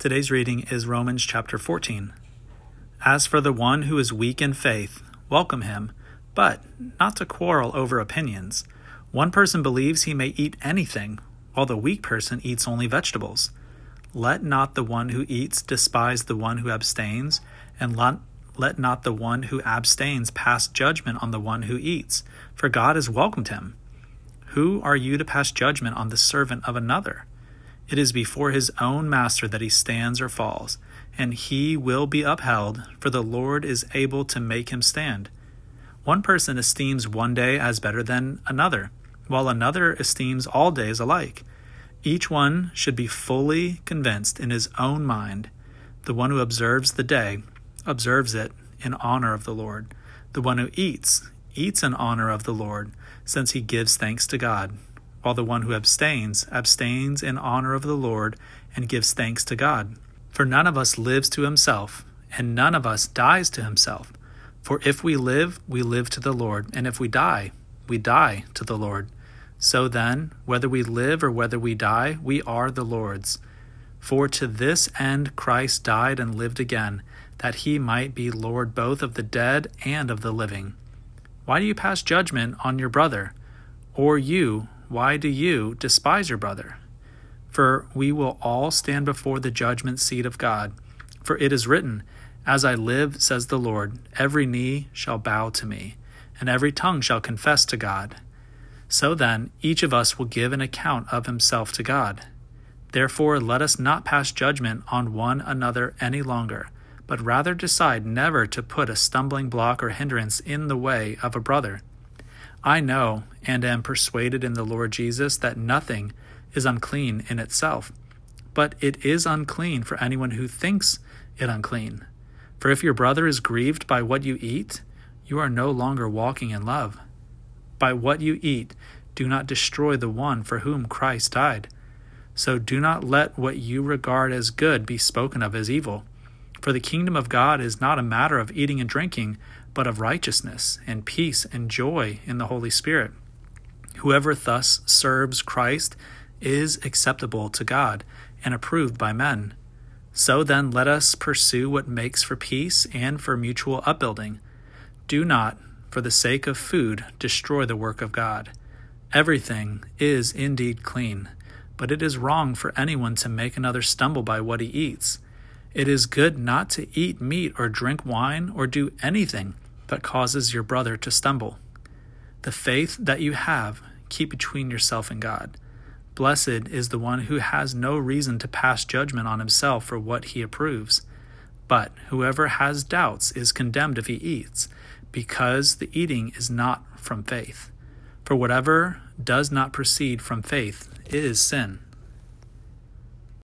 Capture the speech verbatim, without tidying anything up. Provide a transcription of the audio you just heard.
Today's reading is Romans chapter fourteen. As for the one who is weak in faith, welcome him, but not to quarrel over opinions. One person believes he may eat anything, while the weak person eats only vegetables. Let not the one who eats despise the one who abstains, and let, let not the one who abstains pass judgment on the one who eats, for God has welcomed him. Who are you to pass judgment on the servant of another? It is before his own master that he stands or falls, and he will be upheld, for the Lord is able to make him stand. One person esteems one day as better than another, while another esteems all days alike. Each one should be fully convinced in his own mind. The one who observes the day observes it in honor of the Lord. The one who eats, eats in honor of the Lord, since he gives thanks to God. While the one who abstains, abstains in honor of the Lord and gives thanks to God. For none of us lives to himself, and none of us dies to himself. For if we live, we live to the Lord, and if we die, we die to the Lord. So then, whether we live or whether we die, we are the Lord's. For to this end Christ died and lived again, that he might be Lord both of the dead and of the living. Why do you pass judgment on your brother? Or you, why do you despise your brother? For we will all stand before the judgment seat of God. For it is written, As I live, says the Lord, every knee shall bow to me, and every tongue shall confess to God. So then, each of us will give an account of himself to God. Therefore, let us not pass judgment on one another any longer, but rather decide never to put a stumbling block or hindrance in the way of a brother. I know and am persuaded in the Lord Jesus that nothing is unclean in itself, but it is unclean for anyone who thinks it unclean. For if your brother is grieved by what you eat, you are no longer walking in love. By what you eat, do not destroy the one for whom Christ died. So do not let what you regard as good be spoken of as evil. For the kingdom of God is not a matter of eating and drinking, but of righteousness and peace and joy in the Holy Spirit. Whoever thus serves Christ is acceptable to God and approved by men. So then let us pursue what makes for peace and for mutual upbuilding. Do not, for the sake of food, destroy the work of God. Everything is indeed clean, but it is wrong for anyone to make another stumble by what he eats. It is good not to eat meat or drink wine or do anything that causes your brother to stumble. The faith that you have, keep between yourself and God. Blessed is the one who has no reason to pass judgment on himself for what he approves. But whoever has doubts is condemned if he eats, because the eating is not from faith. For whatever does not proceed from faith is sin.